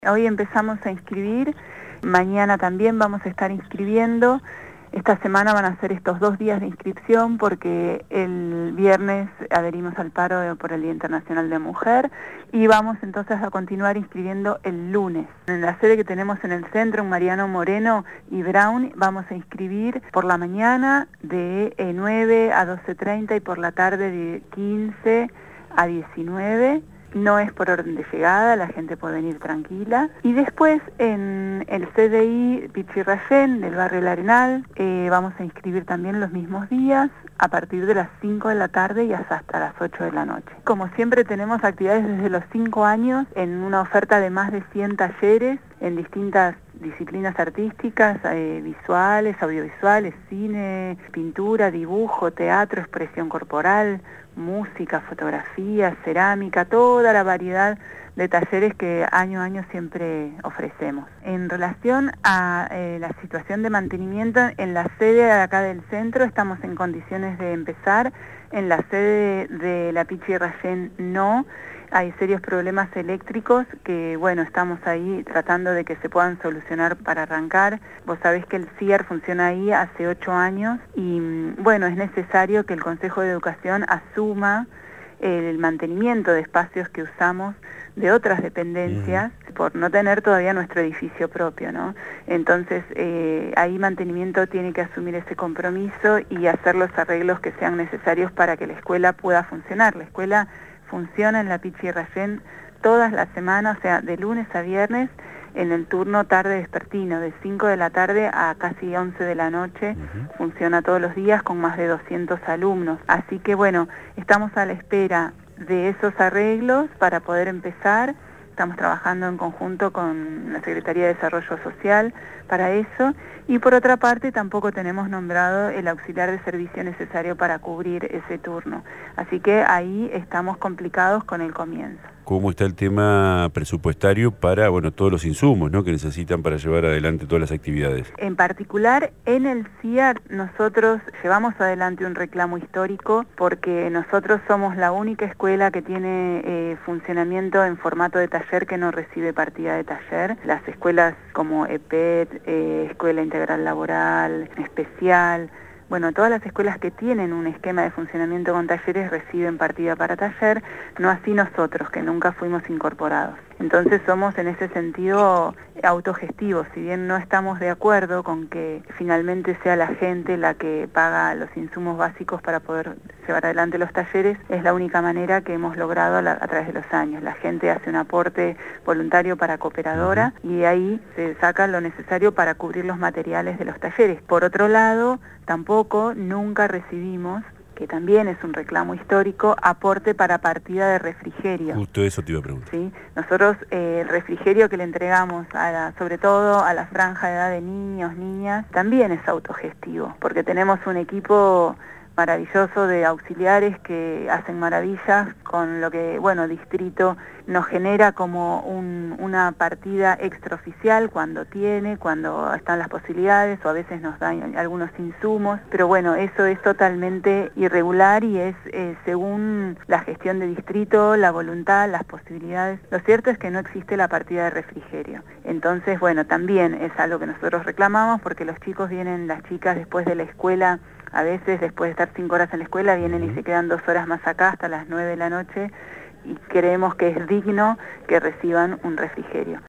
Hoy empezamos a inscribir, mañana también vamos a estar inscribiendo. Esta semana van a ser estos 2 días de inscripción porque el viernes adherimos al paro por el Día Internacional de Mujer y vamos entonces a continuar inscribiendo el lunes. En la sede que tenemos en el centro, en Mariano Moreno y Brown, vamos a inscribir por la mañana de 9 a 12:30 y por la tarde de 15 a 19. No es por orden de llegada, la gente puede venir tranquila. Y después en el CDI Pichirrayén del barrio El Arenal vamos a inscribir también los mismos días a partir de las 5 de la tarde y hasta las 8 de la noche. Como siempre tenemos actividades desde los 5 años en una oferta de más de 100 talleres en distintas disciplinas artísticas, visuales, audiovisuales, cine, pintura, dibujo, teatro, expresión corporal, música, fotografía, cerámica, toda la variedad de talleres que año a año siempre ofrecemos. En relación a la situación de mantenimiento, en la sede de acá del centro estamos en condiciones de empezar, en la sede de la Pichirrayén no. Hay serios problemas eléctricos que, bueno, estamos ahí tratando de que se puedan solucionar para arrancar. Vos sabés que el CIAR funciona ahí hace 8 años y, bueno, es necesario que el Consejo de Educación asuma el mantenimiento de espacios que usamos de otras dependencias por no tener todavía nuestro edificio propio, ¿no? Entonces, ahí mantenimiento tiene que asumir ese compromiso y hacer los arreglos que sean necesarios para que la escuela pueda funcionar. La escuela funciona en la Pichirrayén todas las semanas, o sea, de lunes a viernes, en el turno tarde vespertino, de 5 de la tarde a casi 11 de la noche, funciona todos los días con más de 200 alumnos. Así que bueno, estamos a la espera de esos arreglos para poder empezar. Estamos trabajando en conjunto con la Secretaría de Desarrollo Social para eso. Y por otra parte, tampoco tenemos nombrado el auxiliar de servicio necesario para cubrir ese turno. Así que ahí estamos complicados con el comienzo. ¿Cómo está el tema presupuestario para, bueno, todos los insumos, ¿no?, que necesitan para llevar adelante todas las actividades? En particular, en el CIAR nosotros llevamos adelante un reclamo histórico porque nosotros somos la única escuela que tiene funcionamiento en formato de taller que no recibe partida de taller. Las escuelas como EPET, Escuela Integral Laboral, Especial, bueno, todas las escuelas que tienen un esquema de funcionamiento con talleres reciben partida para taller, no así nosotros, que nunca fuimos incorporados. Entonces somos en ese sentido autogestivos, si bien no estamos de acuerdo con que finalmente sea la gente la que paga los insumos básicos para poder llevar adelante los talleres, es la única manera que hemos logrado a través de los años. La gente hace un aporte voluntario para cooperadora y de ahí se saca lo necesario para cubrir los materiales de los talleres. Por otro lado, nunca recibimos, que también es un reclamo histórico, aporte para partida de refrigerio. Justo eso te iba a preguntar. ¿Sí? Nosotros el refrigerio que le entregamos sobre todo a la franja de edad de niños, niñas, también es autogestivo, porque tenemos un equipo maravilloso de auxiliares que hacen maravillas con lo que, bueno, Distrito nos genera como una partida extraoficial cuando están las posibilidades, o a veces nos dan algunos insumos, pero bueno, eso es totalmente irregular y es según la gestión de Distrito, la voluntad, las posibilidades. Lo cierto es que no existe la partida de refrigerio. Entonces, bueno, también es algo que nosotros reclamamos porque los chicos las chicas después de la escuela, a veces después de estar 5 horas en la escuela vienen y se quedan 2 horas más acá hasta las 9 de la noche y creemos que es digno que reciban un refrigerio.